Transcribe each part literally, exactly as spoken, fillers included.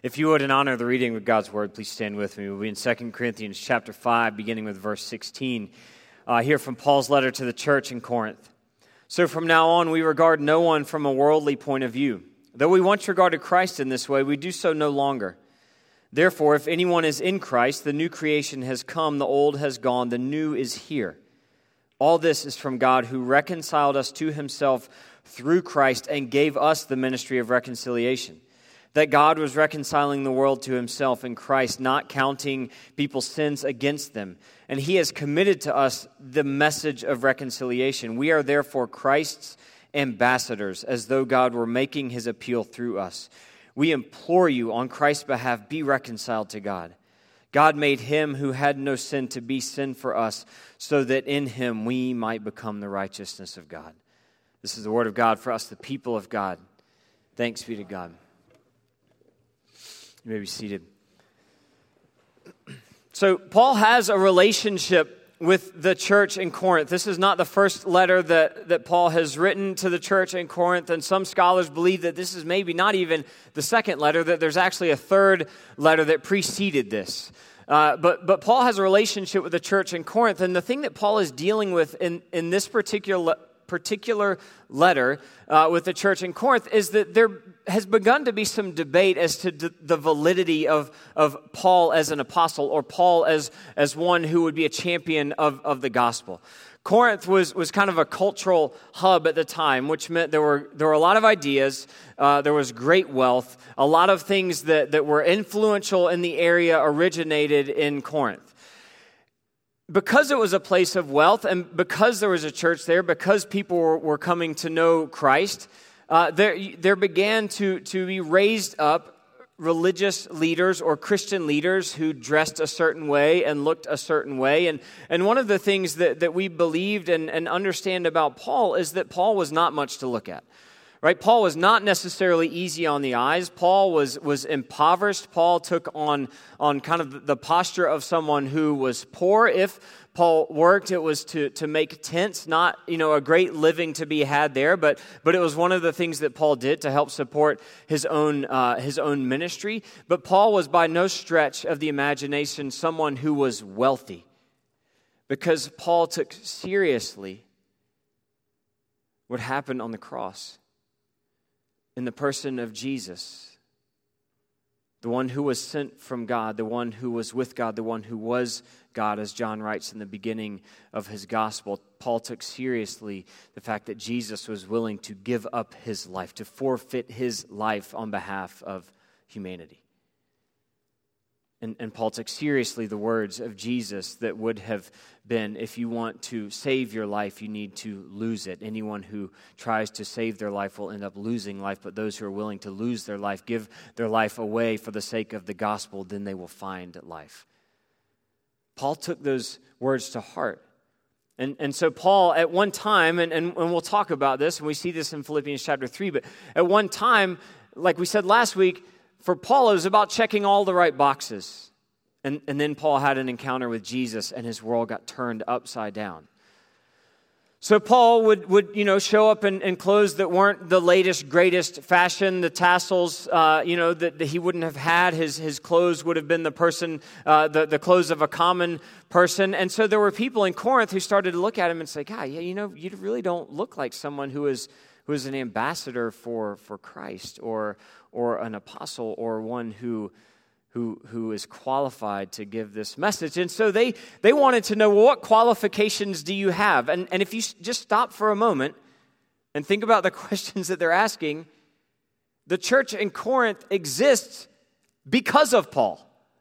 If you would, in honor of the reading of God's Word, please stand with me. We'll be in Second Corinthians chapter five, beginning with verse sixteen. Uh, here from Paul's letter to the church in Corinth. So from now on, we regard no one from a worldly point of view. Though we once regarded Christ in this way, we do so no longer. Therefore, if anyone is in Christ, the new creation has come, the old has gone, the new is here. All this is from God, who reconciled us to himself through Christ and gave us the ministry of reconciliation. That God was reconciling the world to himself in Christ, not counting people's sins against them. And he has committed to us the message of reconciliation. We are therefore Christ's ambassadors, as though God were making his appeal through us. We implore you on Christ's behalf, be reconciled to God. God made him who had no sin to be sin for us, so that in him we might become the righteousness of God. This is the word of God for us, the people of God. Thanks be to God. You may be seated. So Paul has a relationship with the church in Corinth. This is not the first letter that, that Paul has written to the church in Corinth, and some scholars believe that this is maybe not even the second letter, that there's actually a third letter that preceded this. Uh, but, but Paul has a relationship with the church in Corinth, and the thing that Paul is dealing with in, in this particular particular letter uh, with the church in Corinth is that there has begun to be some debate as to d- the validity of, of Paul as an apostle, or Paul as, as one who would be a champion of, of the gospel. Corinth was, was kind of a cultural hub at the time, which meant there were there were a lot of ideas, uh, there was great wealth, a lot of things that, that were influential in the area originated in Corinth. Because it was a place of wealth, and because there was a church there, because people were, were coming to know Christ, uh, there there began to, to be raised up religious leaders or Christian leaders who dressed a certain way and looked a certain way. And, and one of the things that, that we believed and, and understand about Paul is that Paul was not much to look at. Right? Paul was not necessarily easy on the eyes. Paul was was impoverished. Paul took on, on kind of the posture of someone who was poor. If Paul worked, it was to, to make tents, not, you know, a great living to be had there, but but it was one of the things that Paul did to help support his own uh, his own ministry. But Paul was by no stretch of the imagination someone who was wealthy, because Paul took seriously what happened on the cross. In the person of Jesus, the one who was sent from God, the one who was with God, the one who was God, as John writes in the beginning of his gospel. Paul took seriously the fact that Jesus was willing to give up his life, to forfeit his life on behalf of humanity. And, and Paul took seriously the words of Jesus that would have been, if you want to save your life, you need to lose it. Anyone who tries to save their life will end up losing life, but those who are willing to lose their life, give their life away for the sake of the gospel, then they will find life. Paul took those words to heart. And, and so Paul, at one time, and, and, and we'll talk about this, and we see this in Philippians chapter three, but at one time, like we said last week, for Paul, it was about checking all the right boxes. And, and then Paul had an encounter with Jesus, and his world got turned upside down. So Paul would, would you know, show up in, in clothes that weren't the latest, greatest fashion, the tassels, uh, you know, that, that he wouldn't have had. His his clothes would have been the person, uh, the, the clothes of a common person. And so there were people in Corinth who started to look at him and say, God, yeah, you know, you really don't look like someone who is who is an ambassador for, for Christ, or or an apostle, or one who who who is qualified to give this message. And so they they wanted to know, well, what qualifications do you have? And and if you just stop for a moment and think about the questions that they're asking, the church in Corinth exists because of Paul.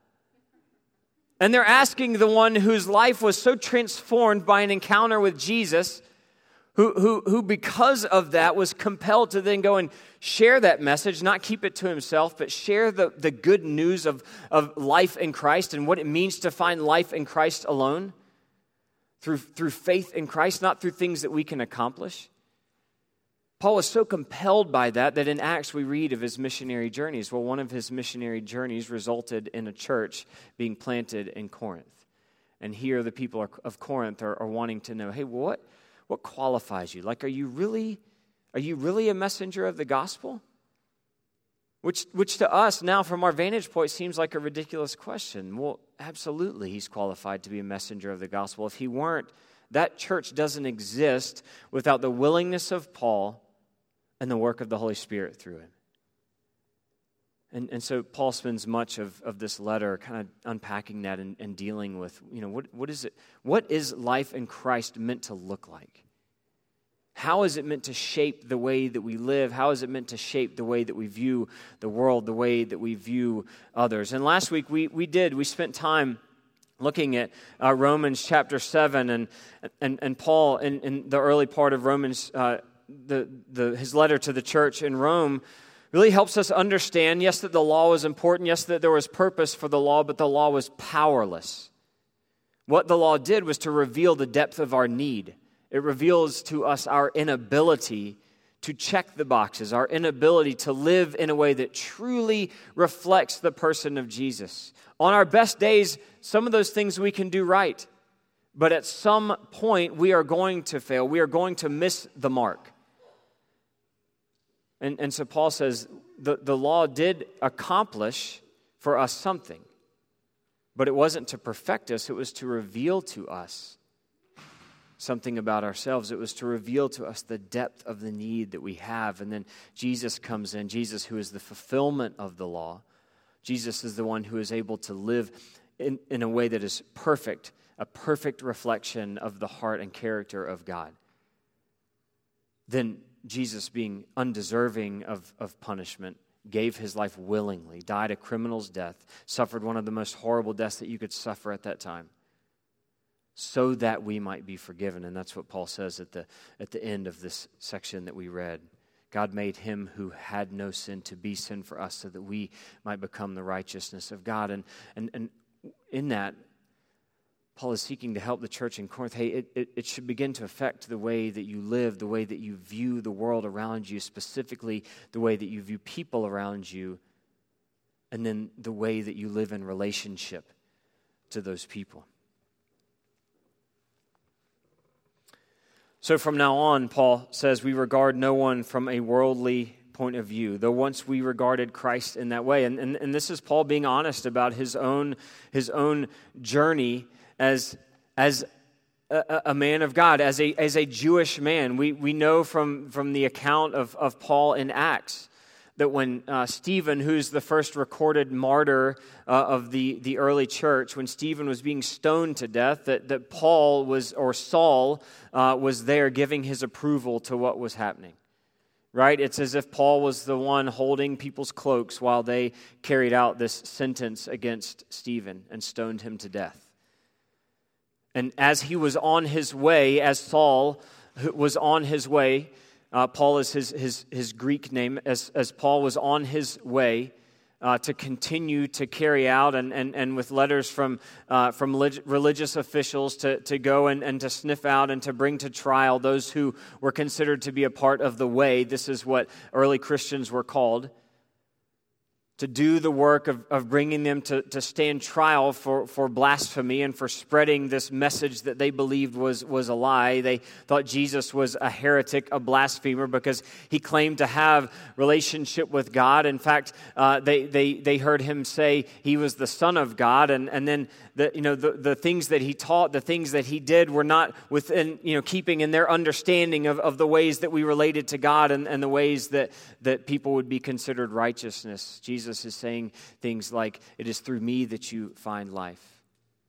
And they're asking the one whose life was so transformed by an encounter with Jesus, Who, who, who because of that was compelled to then go and share that message, not keep it to himself, but share the, the good news of, of life in Christ and what it means to find life in Christ alone, through, through faith in Christ, not through things that we can accomplish. Paul was so compelled by that that in Acts we read of his missionary journeys. Well, one of his missionary journeys resulted in a church being planted in Corinth. And here the people of Corinth are, are wanting to know, hey, what? What qualifies you? Like, are you really, are you really a messenger of the gospel? Which, which to us now, from our vantage point, seems like a ridiculous question. Well, absolutely, he's qualified to be a messenger of the gospel. If he weren't, that church doesn't exist without the willingness of Paul and the work of the Holy Spirit through him. And, and so Paul spends much of, of this letter kind of unpacking that and, and dealing with, you know, what, what is it? What is life in Christ meant to look like? How is it meant to shape the way that we live? How is it meant to shape the way that we view the world, the way that we view others? And last week we we did, we spent time looking at uh, Romans chapter seven, and and, and Paul in, in the early part of Romans, uh, the, the his letter to the church in Rome, really helps us understand, yes, that the law was important, yes, that there was purpose for the law, but the law was powerless. What the law did was to reveal the depth of our need. It reveals to us our inability to check the boxes, our inability to live in a way that truly reflects the person of Jesus. On our best days, some of those things we can do right, but at some point we are going to fail. We are going to miss the mark. And, and so Paul says the, the law did accomplish for us something, but it wasn't to perfect us, it was to reveal to us something about ourselves. It was to reveal to us the depth of the need that we have. And then Jesus comes in, Jesus who is the fulfillment of the law. Jesus is the one who is able to live in, in a way that is perfect, a perfect reflection of the heart and character of God. Then Jesus, being undeserving of, of punishment, gave his life willingly, died a criminal's death, suffered one of the most horrible deaths that you could suffer at that time, so that we might be forgiven. And that's what Paul says at the at the end of this section that we read. God made him who had no sin to be sin for us so that we might become the righteousness of God. And and, and in that, Paul is seeking to help the church in Corinth. Hey, it, it, it should begin to affect the way that you live, the way that you view the world around you, specifically the way that you view people around you, and then the way that you live in relationship to those people. So from now on, Paul says, we regard no one from a worldly point of view, though once we regarded Christ in that way. And, and, and this is Paul being honest about his own, his own journey as, as a, a man of God, as a, as a Jewish man. We, we know from, from the account of, of Paul in Acts that when uh, Stephen, who's the first recorded martyr uh, of the, the early church, when Stephen was being stoned to death, that, that Paul was, or Saul uh, was there giving his approval to what was happening. Right? It's as if Paul was the one holding people's cloaks while they carried out this sentence against Stephen and stoned him to death. And as he was on his way, as Saul was on his way, Uh, Paul is his, his, his Greek name, as, as Paul was on his way uh, to continue to carry out and, and, and with letters from uh, from lig- religious officials to, to go and, and to sniff out and to bring to trial those who were considered to be a part of the way. This is what early Christians were called. To do the work of, of bringing them to, to stand trial for, for blasphemy and for spreading this message that they believed was, was a lie. They thought Jesus was a heretic, a blasphemer, because he claimed to have relationship with God. In fact, uh, they, they they heard him say he was the Son of God, and, and then the you know the, the things that he taught, the things that he did were not within you know keeping in their understanding of, of the ways that we related to God and, and the ways that, that people would be considered righteousness. Jesus Jesus is saying things like, it is through me that you find life.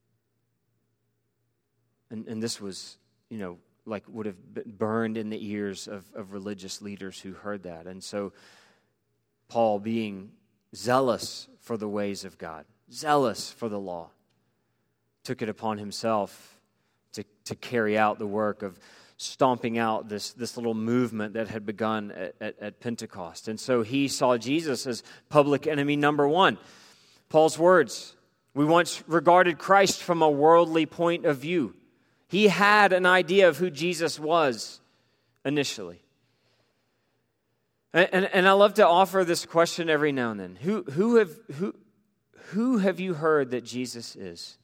And, and this was, you know, like would have been burned in the ears of, of religious leaders who heard that. And so Paul, being zealous for the ways of God, zealous for the law, took it upon himself to, to carry out the work of stomping out this, this little movement that had begun at, at, at Pentecost. And so he saw Jesus as public enemy number one. Paul's words, we once regarded Christ from a worldly point of view. He had an idea of who Jesus was initially. And, and, and I love to offer this question every now and then. Who, who, have, who, who have you heard that Jesus is?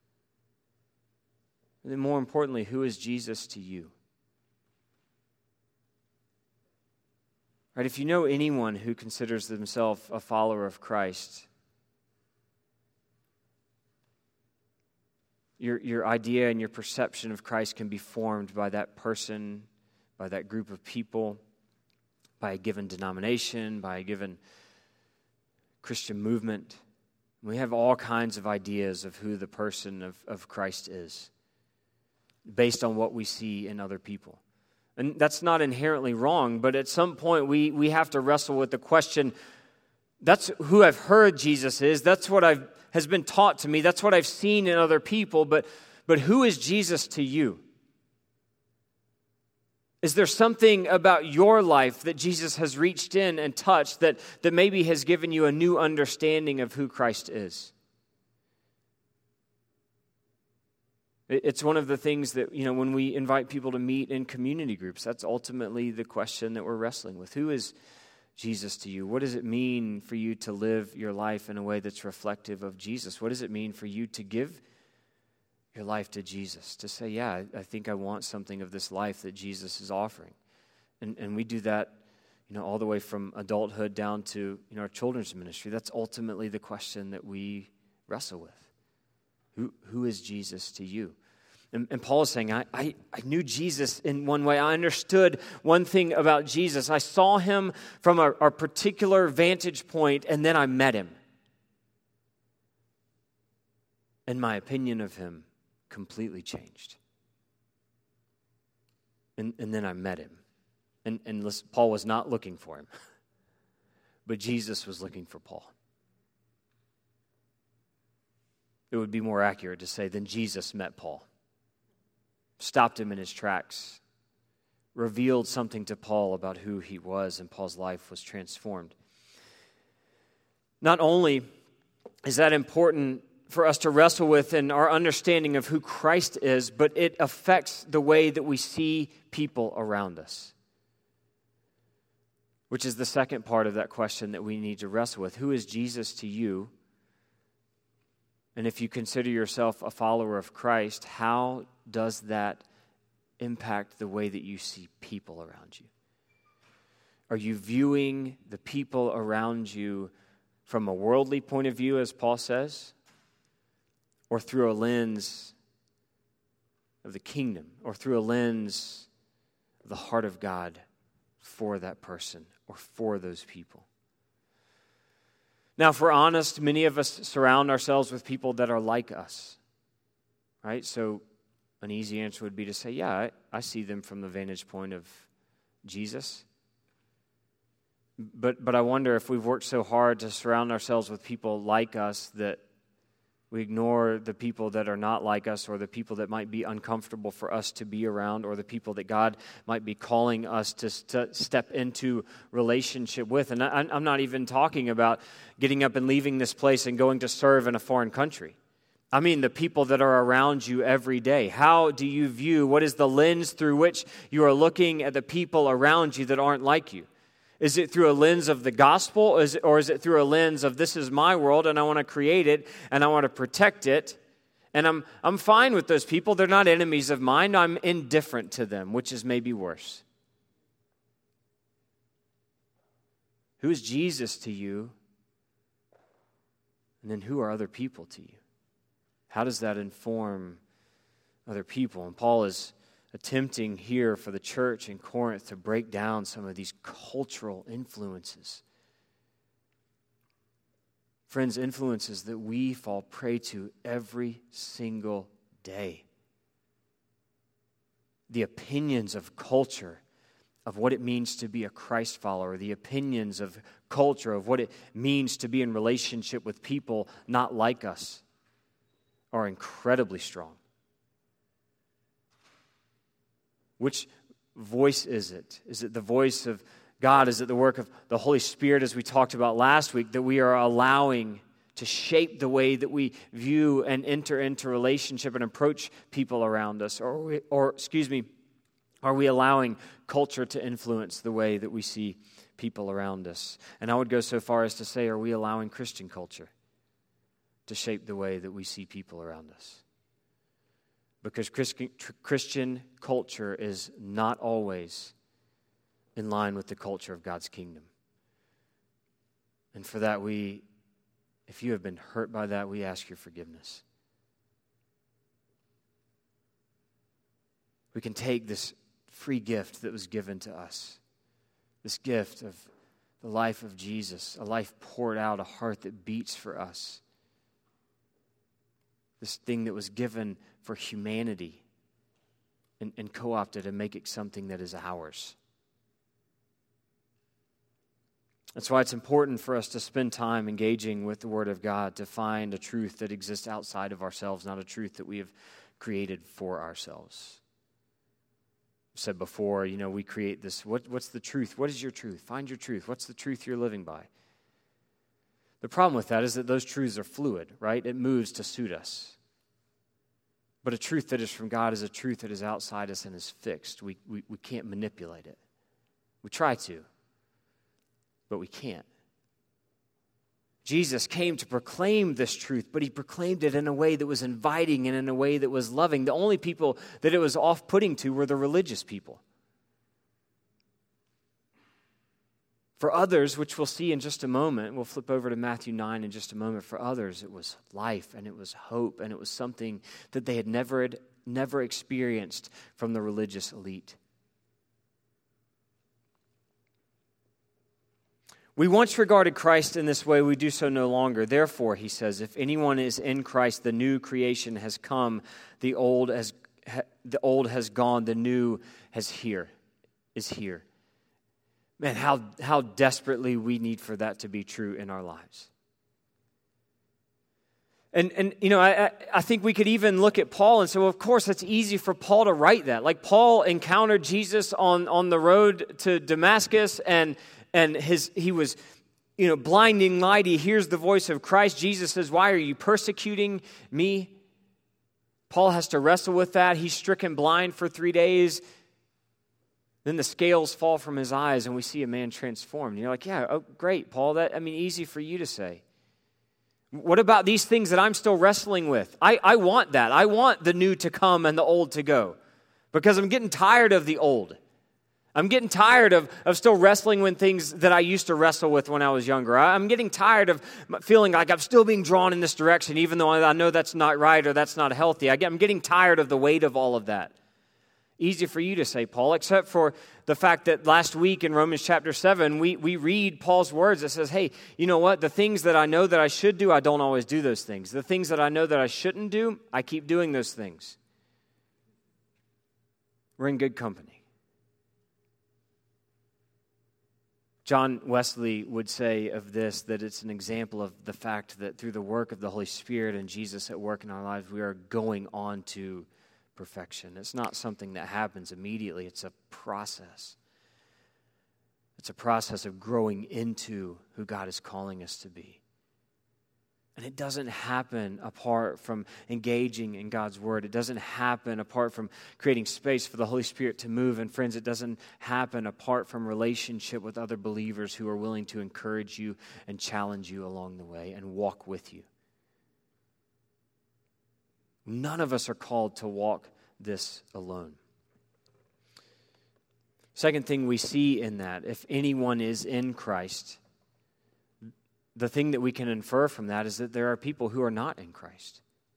And then more importantly, who is Jesus to you? Right? If you know anyone who considers themselves a follower of Christ, your, your idea and your perception of Christ can be formed by that person, by that group of people, by a given denomination, by a given Christian movement. We have all kinds of ideas of who the person of, of Christ is based on what we see in other people. And that's not inherently wrong, but at some point we, we have to wrestle with the question, that's who I've heard Jesus is, that's what I've has been taught to me, that's what I've seen in other people, but, but who is Jesus to you? Is there something about your life that Jesus has reached in and touched that, that maybe has given you a new understanding of who Christ is? It's one of the things that, you know, when we invite people to meet in community groups, that's ultimately the question that we're wrestling with. Who is Jesus to you? What does it mean for you to live your life in a way that's reflective of Jesus? What does it mean for you to give your life to Jesus? To say, yeah, I think I want something of this life that Jesus is offering. And and we do that, you know, all the way from adulthood down to, you know, our children's ministry. That's ultimately the question that we wrestle with. Who who is Jesus to you? And, and Paul is saying, I, I, I knew Jesus in one way. I understood one thing about Jesus. I saw him from a, a particular vantage point, and then I met him. And my opinion of him completely changed. And, and then I met him. And, and listen, Paul was not looking for him, but Jesus was looking for Paul. It would be more accurate to say, then Jesus met Paul, stopped him in his tracks, revealed something to Paul about who he was, and Paul's life was transformed. Not only is that important for us to wrestle with in our understanding of who Christ is, but it affects the way that we see people around us, which is the second part of that question that we need to wrestle with. Who is Jesus to you? And if you consider yourself a follower of Christ, how does that impact the way that you see people around you? Are you viewing the people around you from a worldly point of view, as Paul says, or through a lens of the kingdom, or through a lens of the heart of God for that person or for those people? Now, if we're honest, many of us surround ourselves with people that are like us, right? So an easy answer would be to say, yeah, I, I see them from the vantage point of Jesus. But but I wonder if we've worked so hard to surround ourselves with people like us that we ignore the people that are not like us, or the people that might be uncomfortable for us to be around, or the people that God might be calling us to, to step into relationship with. And I, I'm not even talking about getting up and leaving this place and going to serve in a foreign country. I mean the people that are around you every day. How do you view, what is the lens through which you are looking at the people around you that aren't like you? Is it through a lens of the gospel, or is, it, or is it through a lens of this is my world and I want to create it and I want to protect it? And I'm I'm fine with those people. They're not enemies of mine. I'm indifferent to them, which is maybe worse. Who is Jesus to you? And then who are other people to you? How does that inform other people? And Paul is attempting here for the church in Corinth to break down some of these cultural influences. Friends, influences that we fall prey to every single day. The opinions of culture of what it means to be a Christ follower, the opinions of culture of what it means to be in relationship with people not like us, are incredibly strong. Which voice is it? Is it the voice of God? Is it the work of the Holy Spirit, as we talked about last week, that we are allowing to shape the way that we view and enter into relationship and approach people around us? Or, we, or excuse me, are we allowing culture to influence the way that we see people around us? And I would go so far as to say, are we allowing Christian culture to shape the way that we see people around us? Because Christian culture is not always in line with the culture of God's kingdom. And for that, we, if you have been hurt by that, we ask your forgiveness. We can take this free gift that was given to us, this gift of the life of Jesus, a life poured out, a heart that beats for us, this thing that was given for humanity, and, and co-opted and make it something that is ours. That's why it's important for us to spend time engaging with the Word of God to find a truth that exists outside of ourselves, not a truth that we have created for ourselves. I've said before, you know, we create this, what, what's the truth? What is your truth? Find your truth. What's the truth you're living by? The problem with that is that those truths are fluid, right? It moves to suit us. But a truth that is from God is a truth that is outside us and is fixed. We, we, we can't manipulate it. We try to, but we can't. Jesus came to proclaim this truth, but he proclaimed it in a way that was inviting and in a way that was loving. The only people that it was off-putting to were the religious people. For others, which we'll see in just a moment, we'll flip over to Matthew nine in just a moment. For others, it was life and it was hope and it was something that they had never, never experienced from the religious elite. We once regarded Christ in this way, we do so no longer. Therefore, he says, if anyone is in Christ, the new creation has come, the old has the old has gone, the new has here, is here. Man, how, how desperately we need for that to be true in our lives. And, and you know, I, I think we could even look at Paul and say, well, of course, it's easy for Paul to write that. Like, Paul encountered Jesus on, on the road to Damascus, and And his he was, you know, blinding light. He hears the voice of Christ. Jesus says, why are you persecuting me? Paul has to wrestle with that. He's stricken blind for three days. Then the scales fall from his eyes and we see a man transformed. And you're like, yeah, oh, great, Paul. That I mean, easy for you to say. What about these things that I'm still wrestling with? I, I want that. I want the new to come and the old to go because I'm getting tired of the old. I'm getting tired of, of still wrestling with things that I used to wrestle with when I was younger. I'm getting tired of feeling like I'm still being drawn in this direction, even though I know that's not right or that's not healthy. I get, I'm getting tired of the weight of all of that. Easy for you to say, Paul, except for the fact that last week in Romans chapter seven, we, we read Paul's words that says, hey, you know what? The things that I know that I should do, I don't always do those things. The things that I know that I shouldn't do, I keep doing those things. We're in good company. John Wesley would say of this that it's an example of the fact that through the work of the Holy Spirit and Jesus at work in our lives, we are going on to perfection. It's not something that happens immediately. It's a process. It's a process of growing into who God is calling us to be. And it doesn't happen apart from engaging in God's Word. It doesn't happen apart from creating space for the Holy Spirit to move. And friends, it doesn't happen apart from relationship with other believers who are willing to encourage you and challenge you along the way and walk with you. None of us are called to walk this alone. Second thing we see in that, if anyone is in Christ, the thing that we can infer from that is that there are people who are not in Christ.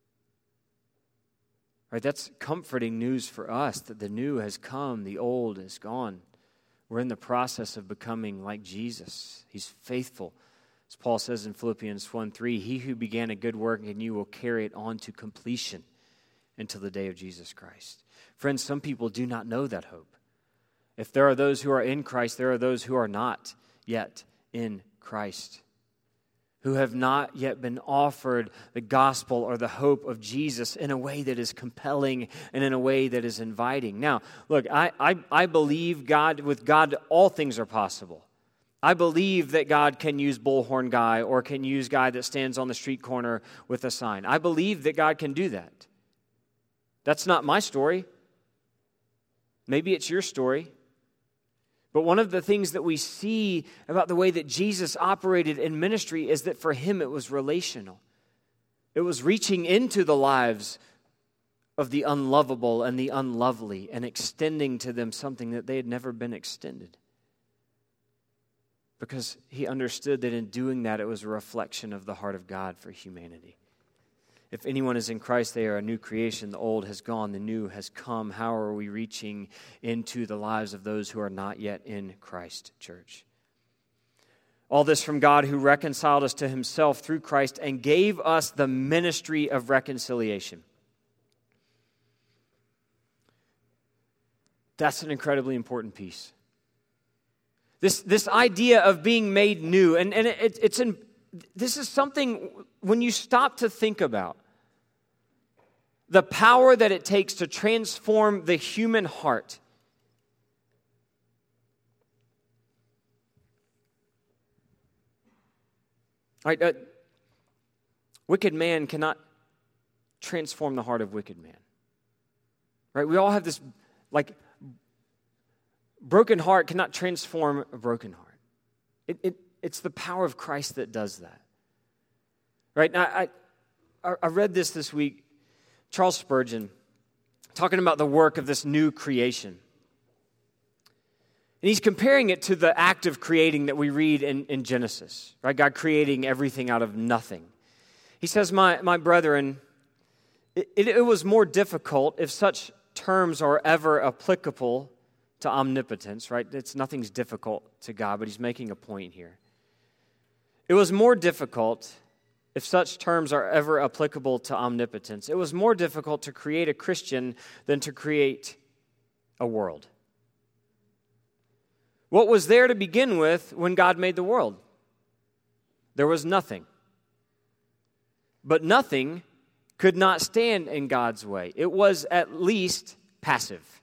Right? That's comforting news for us that the new has come, the old is gone. We're in the process of becoming like Jesus. He's faithful. As Paul says in Philippians one three, he who began a good work in you will carry it on to completion until the day of Jesus Christ. Friends, some people do not know that hope. If there are those who are in Christ, there are those who are not yet in Christ, who have not yet been offered the gospel or the hope of Jesus in a way that is compelling and in a way that is inviting. Now, look, I, I, I believe God, with God, all things are possible. I believe that God can use bullhorn guy or can use guy that stands on the street corner with a sign. I believe that God can do that. That's not my story. Maybe it's your story. But one of the things that we see about the way that Jesus operated in ministry is that for him it was relational. It was reaching into the lives of the unlovable and the unlovely and extending to them something that they had never been extended. because he understood that in doing that, it was a reflection of the heart of God for humanity. If anyone is in Christ, they are a new creation. The old has gone, the new has come. How are we reaching into the lives of those who are not yet in Christ, church? All this from God, who reconciled us to himself through Christ and gave us the ministry of reconciliation. That's an incredibly important piece. This, this idea of being made new, and, and it, it's in, this is something when you stop to think about the power that it takes to transform the human heart. Right, uh, wicked man cannot transform the heart of wicked man. Right? We all have this, like, broken heart cannot transform a broken heart. It, it, it's the power of Christ that does that. Right? Now, I, I, I read this this week. Charles Spurgeon, talking about the work of this new creation. And he's comparing it to the act of creating that we read in, in Genesis, right? God creating everything out of nothing. He says, my, my brethren, it, it, it was more difficult, if such terms are ever applicable to omnipotence, right? It's nothing's difficult to God, but he's making a point here. It was more difficult, if such terms are ever applicable to omnipotence, it was more difficult to create a Christian than to create a world. What was there to begin with when God made the world? There was nothing. But nothing could not stand in God's way. It was at least passive.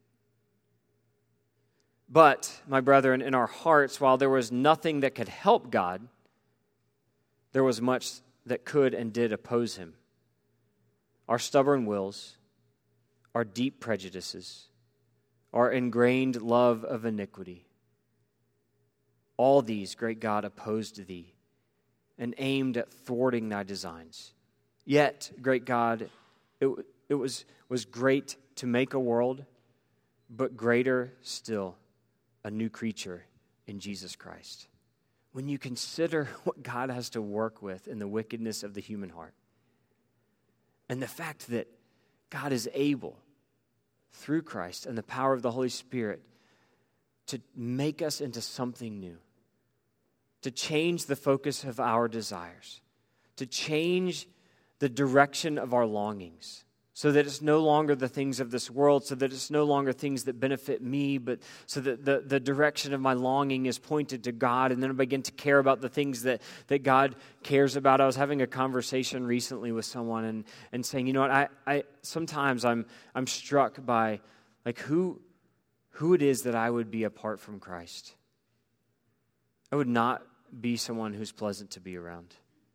But, my brethren, in our hearts, while there was nothing that could help God, there was much that could and did oppose him. Our stubborn wills, our deep prejudices, our ingrained love of iniquity, all these, great God, opposed thee and aimed at thwarting thy designs. Yet, great God, it, it was, was great to make a world, but greater still, a new creature in Jesus Christ. When you consider what God has to work with in the wickedness of the human heart, and the fact that God is able, through Christ and the power of the Holy Spirit, to make us into something new, to change the focus of our desires, to change the direction of our longings, so that it's no longer the things of this world, so that it's no longer things that benefit me, but so that the, the direction of my longing is pointed to God, and then I begin to care about the things that, that God cares about. I was having a conversation recently with someone and, and saying, you know what, I, I sometimes I'm I'm struck by like who who it is that I would be apart from Christ. I would not be someone who's pleasant to be around.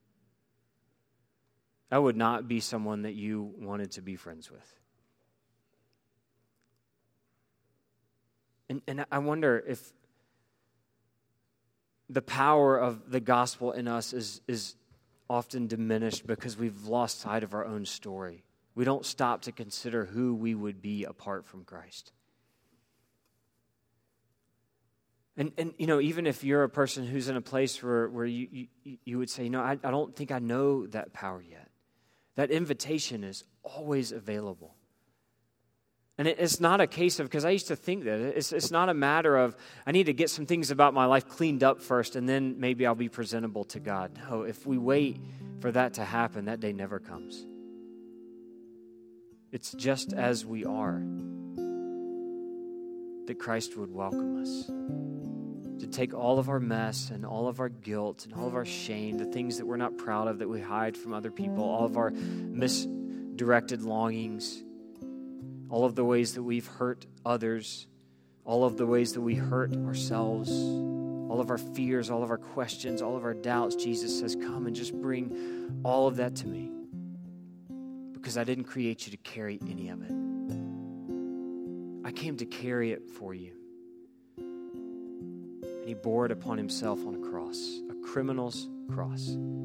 I would not be someone that you wanted to be friends with. And, and I wonder if the power of the gospel in us is, is often diminished because we've lost sight of our own story. We don't stop to consider who we would be apart from Christ. And, and you know, even if you're a person who's in a place where, where you, you, you would say, you know, I, I don't think I know that power yet. That invitation is always available. And it, it's not a case of, because I used to think that, it's, it's not a matter of, I need to get some things about my life cleaned up first, and then maybe I'll be presentable to God. No, if we wait for that to happen, that day never comes. It's just as we are that Christ would welcome us. To take all of our mess and all of our guilt and all of our shame, the things that we're not proud of that we hide from other people, all of our misdirected longings, all of the ways that we've hurt others, all of the ways that we hurt ourselves, all of our fears, all of our questions, all of our doubts. Jesus says, come and just bring all of that to me, because I didn't create you to carry any of it. I came to carry it for you. And he bore it upon himself on a cross, a criminal's cross,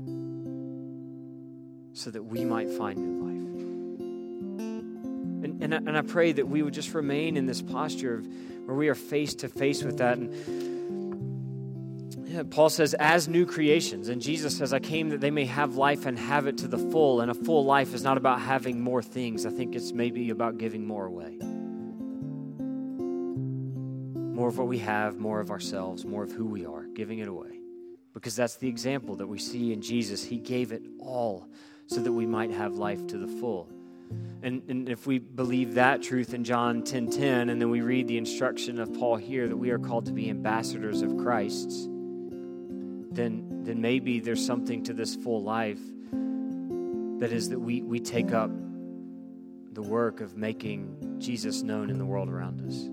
so that we might find new life. And, and, I, and I pray that we would just remain in this posture of where we are face to face with that. And Paul says, as new creations. And Jesus says, I came that they may have life and have it to the full. And a full life is not about having more things. I think it's maybe about giving more away. More of what we have, more of ourselves, more of who we are, giving it away. Because that's the example that we see in Jesus. He gave it all so that we might have life to the full. And, and if we believe that truth in John ten ten, and then we read the instruction of Paul here that we are called to be ambassadors of Christ, then, then maybe there's something to this full life that is that we, we take up the work of making Jesus known in the world around us.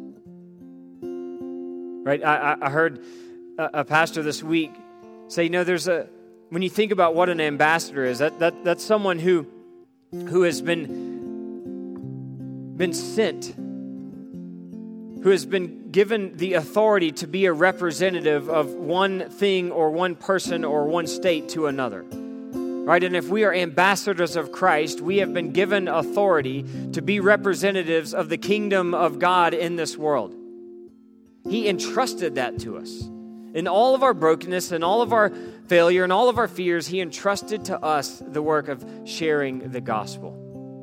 Right? I, I heard a, a pastor this week say, you know, there's a, when you think about what an ambassador is, that, that that's someone who who has been been sent, who has been given the authority to be a representative of one thing or one person or one state to another. Right? And if we are ambassadors of Christ, we have been given authority to be representatives of the kingdom of God in this world. He entrusted that to us. In all of our brokenness and all of our failure and all of our fears, He entrusted to us the work of sharing the gospel.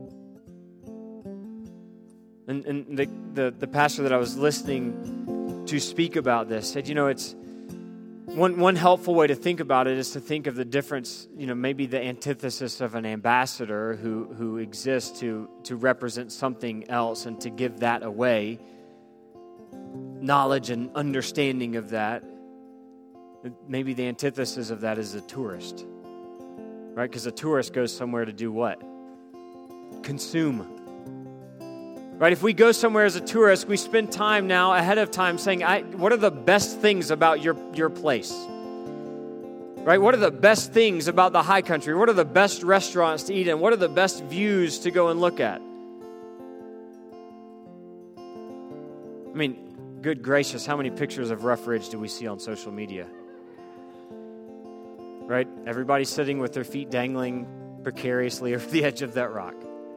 And, and the, the, the pastor that I was listening to speak about this said, you know, it's one, one helpful way to think about it is to think of the difference, you know, maybe the antithesis of an ambassador who, who exists to, to represent something else and to give that away. Knowledge and understanding of that. Maybe the antithesis of that is a tourist, right? Because a tourist goes somewhere to do what? Consume. Right? If we go somewhere as a tourist, we spend time now ahead of time saying, I, what are the best things about your, your place? Right? What are the best things about the high country? What are the best restaurants to eat in? What are the best views to go and look at? I mean, good gracious, how many pictures of Rough Ridge do we see on social media? Right? Everybody's sitting with their feet dangling precariously over the edge of that rock.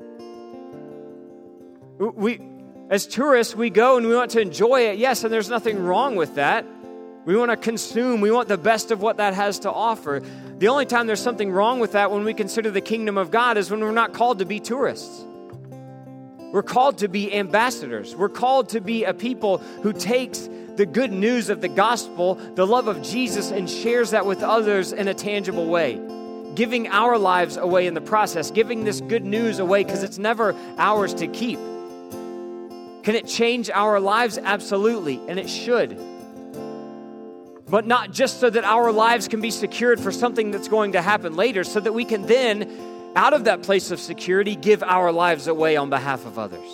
We, as tourists, we go and we want to enjoy it. Yes, and there's nothing wrong with that. We want to consume. We want the best of what that has to offer. The only time there's something wrong with that when we consider the kingdom of God is when we're not called to be tourists. We're called to be ambassadors. We're called to be a people who takes the good news of the gospel, the love of Jesus, and shares that with others in a tangible way. Giving our lives away in the process. Giving this good news away because it's never ours to keep. Can it change our lives? Absolutely, and it should. But not just so that our lives can be secured for something that's going to happen later, so that we can then, out of that place of security, give our lives away on behalf of others.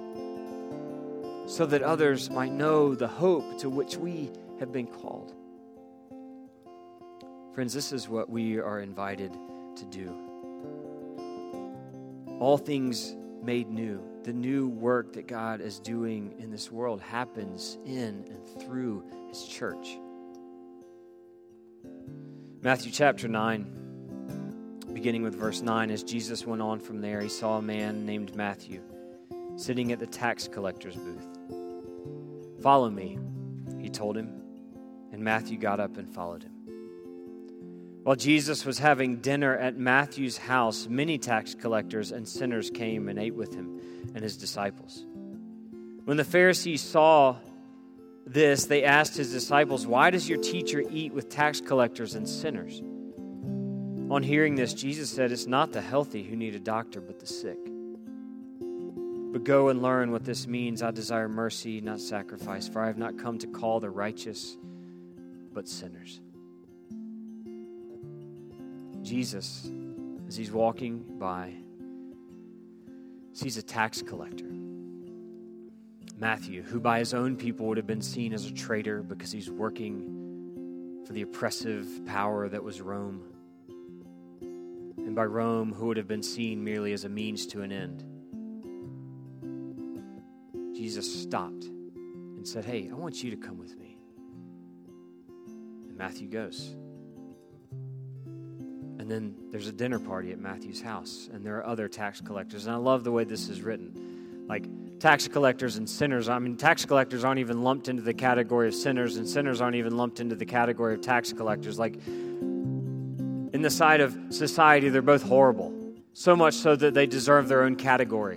So that others might know the hope to which we have been called. Friends, this is what we are invited to do. All things made new. The new work that God is doing in this world happens in and through His church. Matthew chapter nine, beginning with verse nine, as Jesus went on from there, He saw a man named Matthew sitting at the tax collector's booth. "Follow me," He told him, and Matthew got up and followed Him. While Jesus was having dinner at Matthew's house, many tax collectors and sinners came and ate with Him and His disciples. When the Pharisees saw this, they asked His disciples, "Why does your teacher eat with tax collectors and sinners?" On hearing this, Jesus said, "It's not the healthy who need a doctor, but the sick. But go and learn what this means. I desire mercy, not sacrifice, for I have not come to call the righteous, but sinners." Jesus, as He's walking by, sees a tax collector, Matthew, who by his own people would have been seen as a traitor because he's working for the oppressive power that was Rome. And by Rome, who would have been seen merely as a means to an end. Jesus stopped and said, "Hey, I want you to come with me." And Matthew goes. And then there's a dinner party at Matthew's house, and there are other tax collectors. And I love the way this is written. Like, tax collectors and sinners. I mean, tax collectors aren't even lumped into the category of sinners, and sinners aren't even lumped into the category of tax collectors. Like, in the sight of society, they're both horrible, so much so that they deserve their own category.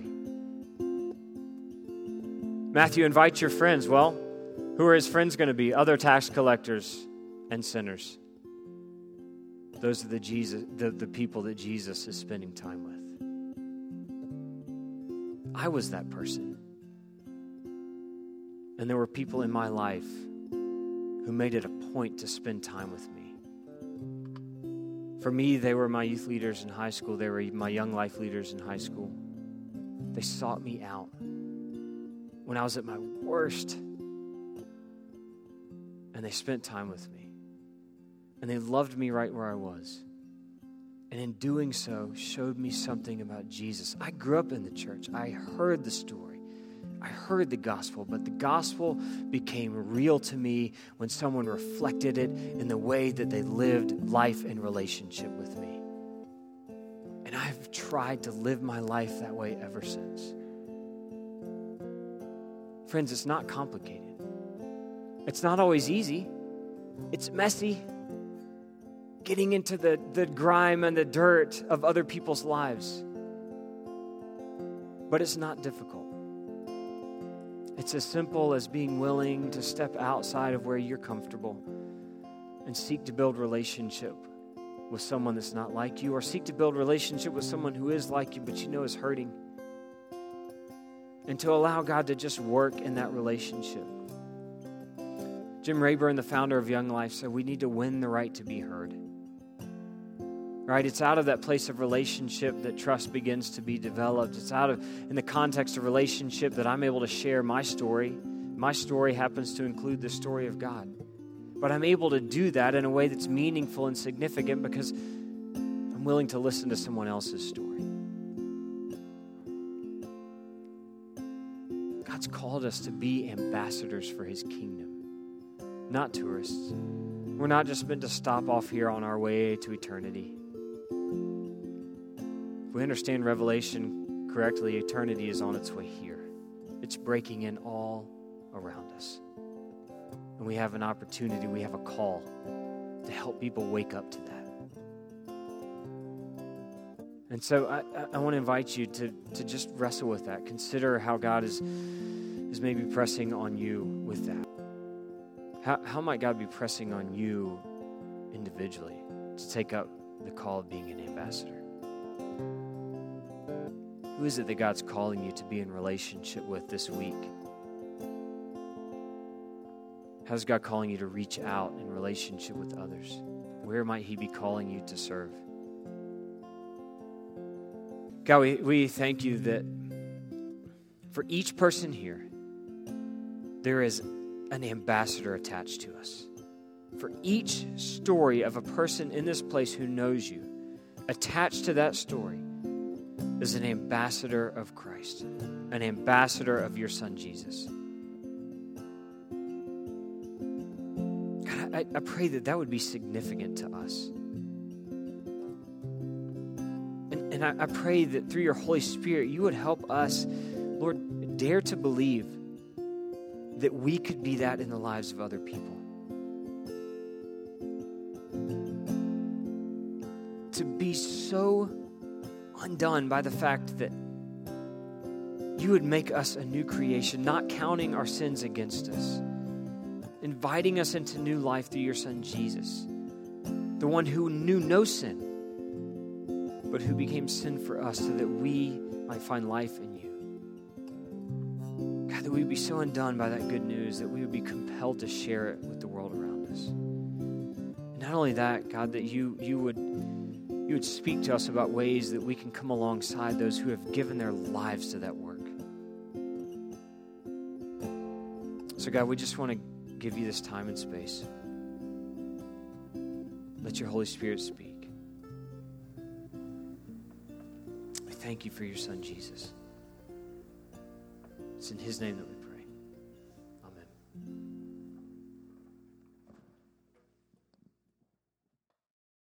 Matthew invites your friends. Well, who are his friends going to be? Other tax collectors and sinners. Those are the Jesus, the, the people that Jesus is spending time with. I was that person. And there were people in my life who made it a point to spend time with me. For me, they were my youth leaders in high school. They were my young life leaders in high school. They sought me out when I was at my worst. And they spent time with me. And they loved me right where I was. And in doing so, showed me something about Jesus. I grew up in the church. I heard the story. I heard the gospel. But the gospel became real to me when someone reflected it in the way that they lived life in relationship with me. And I've tried to live my life that way ever since. Friends, it's not complicated. It's not always easy. It's messy. Getting into the, the grime and the dirt of other people's lives. But it's not difficult. It's as simple as being willing to step outside of where you're comfortable and seek to build relationship with someone that's not like you, or seek to build relationship with someone who is like you but you know is hurting. And to allow God to just work in that relationship. Jim Rayburn, the founder of Young Life, said we need to win the right to be heard. Right? It's out of that place of relationship that trust begins to be developed. It's out of, in the context of relationship, that I'm able to share my story. My story happens to include the story of God. But I'm able to do that in a way that's meaningful and significant because I'm willing to listen to someone else's story. God's called us to be ambassadors for his kingdom, not tourists. We're not just meant to stop off here on our way to eternity. If we understand Revelation correctly, eternity is on its way here. It's breaking in all around us. And we have an opportunity, we have a call to help people wake up to that. And so I, I want to invite you to, to just wrestle with that. Consider how God is, is maybe pressing on you with that. How, how might God be pressing on you individually to take up the call of being an ambassador? Who is it that God's calling you to be in relationship with this week? How's God calling you to reach out in relationship with others? Where might he be calling you to serve? God, we, we thank you that for each person here, there is an ambassador attached to us. For each story of a person in this place who knows you, attached to that story is an ambassador of Christ, an ambassador of your son, Jesus. God, I, I pray that that would be significant to us. And, and I, I pray that through your Holy Spirit, you would help us, Lord, dare to believe that we could be that in the lives of other people. To be so undone by the fact that you would make us a new creation, not counting our sins against us, inviting us into new life through your son Jesus, the one who knew no sin, but who became sin for us so that we might find life in you. God, that we would be so undone by that good news that we would be compelled to share it with the world around us. And not only that, God, that you you would you would speak to us about ways that we can come alongside those who have given their lives to that work. So God, we just want to give you this time and space. Let your Holy Spirit speak. We thank you for your son, Jesus. It's in his name that we